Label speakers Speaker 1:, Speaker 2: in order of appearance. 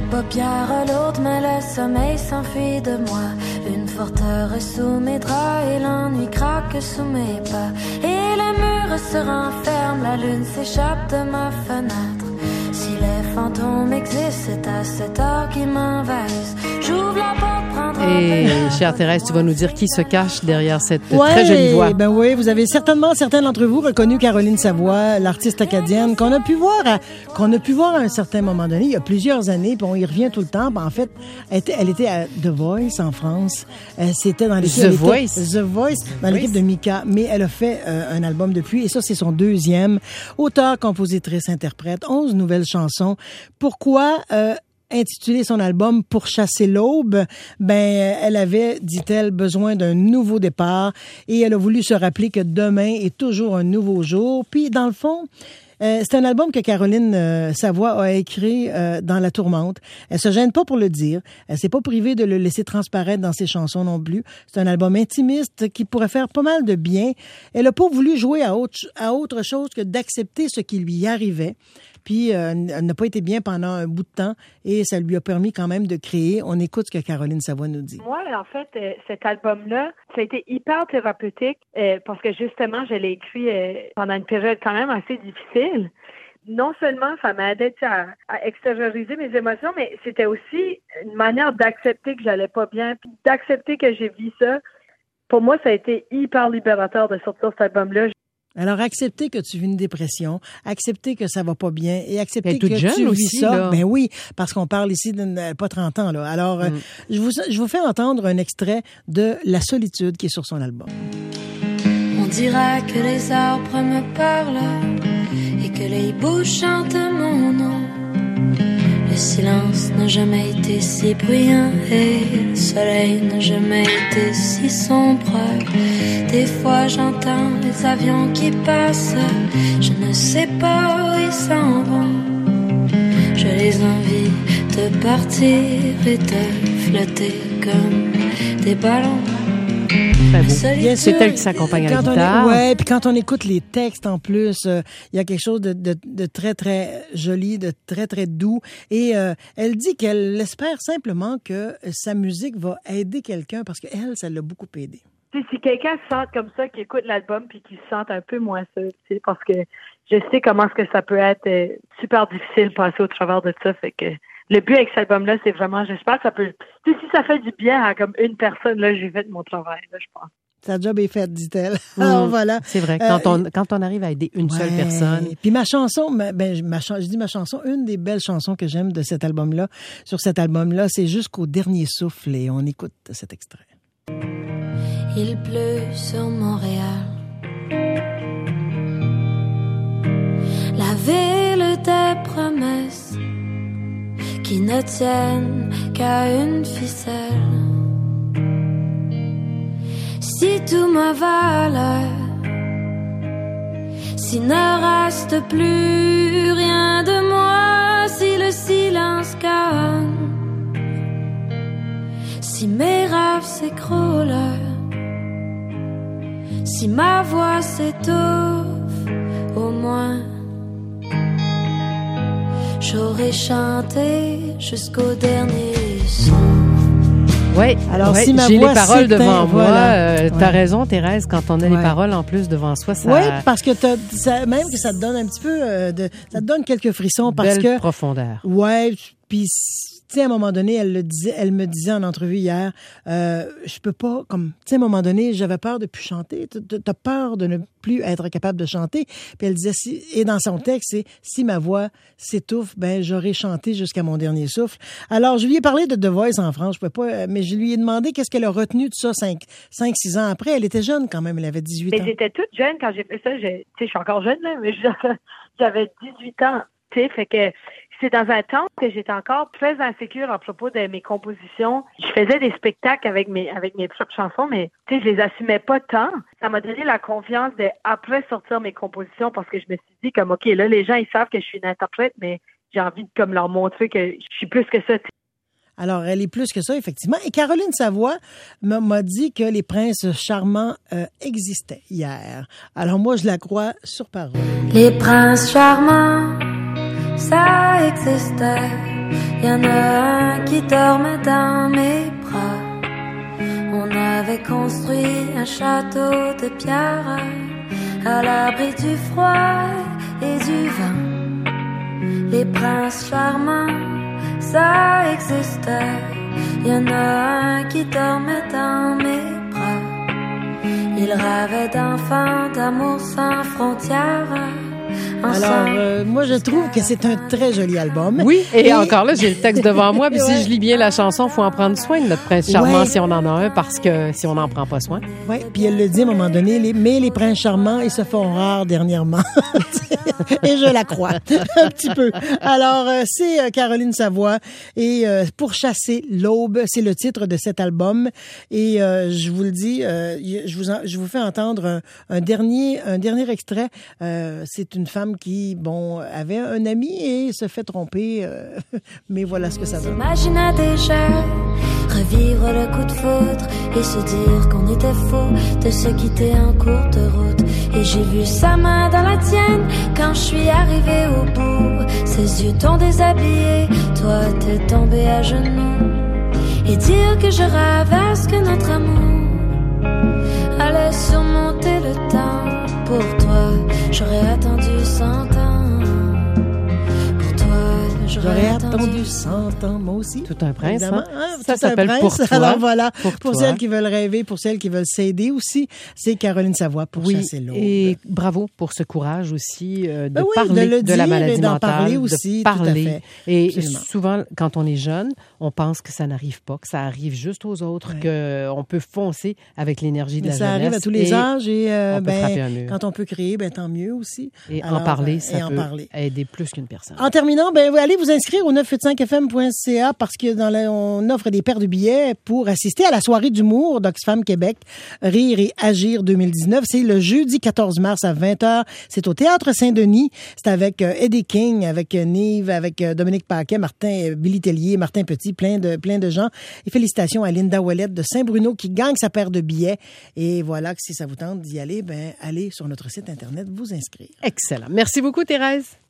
Speaker 1: paupières lourdes, mais le sommeil s'enfuit de moi. Une forteresse sous mes draps et l'ennui craque sous mes pas. Et les murs se renferment, la lune s'échappe de ma fenêtre. Si les fantômes existent, c'est à cette heure qu'ils m'envahissent. J'ouvre la porte, prendre un
Speaker 2: Et
Speaker 1: verre.
Speaker 2: chère Thérèse, tu vas nous dire qui se cache derrière cette très jolie voix.
Speaker 3: Ben oui, vous avez certainement, certains d'entre vous, reconnu Caroline Savoie, l'artiste acadienne, qu'on a pu voir à un certain moment donné, il y a plusieurs années, puis on y revient tout le temps. Ben, en fait, elle était à The Voice en France. C'était dans l'équipe
Speaker 2: The Voice
Speaker 3: dans l'équipe de Mika, mais elle a fait un album depuis, et ça, c'est son deuxième. Auteur, compositrice, interprète, 11 nouvelles chansons. Pourquoi intituler son album « Pour chasser l'aube », elle avait, dit-elle, besoin d'un nouveau départ, et elle a voulu se rappeler que demain est toujours un nouveau jour. Puis, dans le fond, c'est un album que Caroline Savoie a écrit dans la tourmente. Elle se gêne pas pour le dire. Elle s'est pas privée de le laisser transparaître dans ses chansons non plus. C'est un album intimiste qui pourrait faire pas mal de bien. Elle a pas voulu jouer à autre chose que d'accepter ce qui lui arrivait. Puis, elle n'a pas été bien pendant un bout de temps et ça lui a permis quand même de créer. On écoute ce que Caroline Savoie nous dit.
Speaker 4: Moi, en fait, cet album-là, ça a été hyper thérapeutique parce que justement, je l'ai écrit pendant une période quand même assez difficile. Non seulement ça m'a aidé à extérioriser mes émotions, mais c'était aussi une manière d'accepter que j'allais pas bien, puis d'accepter que j'ai vécu ça. Pour moi, ça a été hyper libérateur de sortir cet album-là.
Speaker 3: Alors, accepter que tu vis une dépression, accepter que ça va pas bien et accepter que
Speaker 2: jeune
Speaker 3: tu vis
Speaker 2: aussi,
Speaker 3: ça.
Speaker 2: là.
Speaker 3: Ben oui, parce qu'on parle ici de pas 30 ans, là. Alors, je vous fais entendre un extrait de La solitude qui est sur son album.
Speaker 1: On dirait que les arbres me parlent et que les hiboux chantent mon nom. Le silence n'a jamais été si bruyant et le soleil n'a jamais été si sombre. Des fois j'entends les avions qui passent, je ne sais pas où ils s'en vont. Je les envie de partir et de flotter comme des ballons.
Speaker 2: Très beau.
Speaker 3: Bien
Speaker 2: C'est
Speaker 3: sûr,
Speaker 2: elle qui s'accompagne à la guitare.
Speaker 3: Puis quand on écoute les textes en plus, il y a quelque chose de très, très joli, de très, très doux. Et elle dit qu'elle espère simplement que sa musique va aider quelqu'un parce qu'elle, ça l'a beaucoup aidé.
Speaker 4: Si quelqu'un se sent comme ça, qui écoute l'album puis qui se sent un peu moins seul, parce que je sais comment est-ce que ça peut être super difficile de passer au travers de ça, fait que le but avec cet album-là, c'est vraiment, j'espère que ça peut, si ça fait du bien à comme une personne, là, j'ai fait mon travail, là, je pense.
Speaker 3: Sa job est faite, dit-elle. Alors voilà.
Speaker 2: C'est vrai, quand on arrive à aider une seule personne.
Speaker 3: Puis ma chanson, je dis ma chanson, une des belles chansons que j'aime de cet album-là, sur cet album-là, c'est Jusqu'au dernier souffle et on écoute cet extrait.
Speaker 1: Il pleut sur Montréal. La ville des promesses qui ne tiennent qu'à une ficelle. Si tout me valait, s'il ne reste plus rien de moi, si le silence gagne, si mes rêves s'écroulent, si ma voix s'étouffe, au moins j'aurais chanté jusqu'au dernier son.
Speaker 2: Oui,
Speaker 3: alors si ma
Speaker 2: j'ai
Speaker 3: voix
Speaker 2: les paroles
Speaker 3: s'éteint,
Speaker 2: devant
Speaker 3: voilà.
Speaker 2: moi. T'as raison, Thérèse, quand on a les paroles en plus devant soi, ça...
Speaker 3: Oui, parce que même que ça te donne un petit peu ça te donne quelques frissons parce
Speaker 2: belle
Speaker 3: que
Speaker 2: profondeur.
Speaker 3: Ouais, puis tu sais, à un moment donné, elle me disait en entrevue hier, je peux pas, comme, tu sais, à un moment donné, j'avais peur de plus chanter. T'as peur de ne plus être capable de chanter. Puis elle disait, et dans son texte, c'est, si ma voix s'étouffe, j'aurai chanté jusqu'à mon dernier souffle. Alors, je lui ai parlé de The Voice en France, je pouvais pas, mais je lui ai demandé qu'est-ce qu'elle a retenu de ça 5-6 ans après. Elle était jeune quand même, elle avait 18 ans.
Speaker 4: Mais j'étais toute jeune quand j'ai fait ça. Tu sais, je suis encore jeune, là, mais j'avais 18 ans. Tu sais, fait que c'est dans un temps que j'étais encore très insécure à propos de mes compositions. Je faisais des spectacles avec mes propres chansons, mais tu sais, je les assumais pas tant. Ça m'a donné la confiance de après sortir mes compositions parce que je me suis dit comme OK, là les gens ils savent que je suis une interprète, mais j'ai envie de comme leur montrer que je suis plus que ça.
Speaker 3: Alors, elle est plus que ça, effectivement. Et Caroline Savoie m'a dit que les princes charmants existaient hier. Alors moi, je la crois sur parole.
Speaker 1: Les princes charmants, ça existait y en a un qui dormait dans mes bras. On avait construit un château de pierre à l'abri du froid et du vent. Les princes charmants, ça existait. Y en a un qui dormait dans mes bras. Il rêvait d'enfants, d'amour sans frontières.
Speaker 3: Alors, moi, je trouve que c'est un très joli album.
Speaker 2: Oui, et encore là, j'ai le texte devant moi, puis si je lis bien la chanson, faut en prendre soin de notre prince charmant si on en a un, parce que si on n'en prend pas soin.
Speaker 3: Oui, puis elle le dit à un moment donné, mais les princes charmants, ils se font rares dernièrement. Et je la crois, un petit peu. Alors, c'est Caroline Savoie, et Pour chasser l'aube, c'est le titre de cet album. Et je vous le dis, je vous fais entendre un dernier extrait. C'est une femme qui, bon, avait un ami et se fait tromper, mais voilà ce que ça donne.
Speaker 1: Imaginez déjà revivre le coup de foudre et se dire qu'on était faux de se quitter en cours de route. Et j'ai vu sa main dans la tienne quand je suis arrivée au bout. Ses yeux t'ont déshabillé, toi t'es tombé à genoux. Et dire que je rêvais ce que notre amour allait surmonter le temps. Pour toi, j'aurais attendu 100 ans. Pour toi, j'aurais attendu
Speaker 3: 100 ans, moi aussi.
Speaker 2: Tout un prince, hein?
Speaker 3: Ça
Speaker 2: s'appelle Pour toi.
Speaker 3: Alors voilà, pour
Speaker 2: toi.
Speaker 3: celles qui veulent rêver, pour celles qui veulent s'aider aussi, c'est Caroline Savoie pour chasser l'aube.
Speaker 2: Et bravo pour ce courage aussi de
Speaker 3: oui,
Speaker 2: parler
Speaker 3: de
Speaker 2: la maladie
Speaker 3: et d'en
Speaker 2: mentale,
Speaker 3: parler aussi,
Speaker 2: de parler.
Speaker 3: tout à fait.
Speaker 2: Et
Speaker 3: Absolument.
Speaker 2: souvent, quand on est jeune, on pense que ça n'arrive pas, que ça arrive juste aux autres, qu'on peut foncer avec l'énergie de la jeunesse.
Speaker 3: Ça arrive à tous les âges et
Speaker 2: on peut frapper un mur.
Speaker 3: quand on peut créer, tant mieux aussi.
Speaker 2: Et
Speaker 3: alors,
Speaker 2: en parler, ça peut
Speaker 3: parler.
Speaker 2: aider plus qu'une personne.
Speaker 3: En terminant, allez vous inscrire au 985fm.ca parce que on offre des paires de billets pour assister à la soirée d'humour d'Oxfam Québec, Rire et Agir 2019. C'est le jeudi 14 mars à 20h. C'est au Théâtre Saint-Denis. C'est avec Eddie King, avec Nive, avec Dominique Paquet, Martin, Billy Tellier, Martin Petit, plein de gens. Et félicitations à Linda Ouellette de Saint-Bruno qui gagne sa paire de billets. Et voilà que si ça vous tente d'y aller, allez sur notre site Internet vous inscrire.
Speaker 2: Excellent. Merci beaucoup, Thérèse.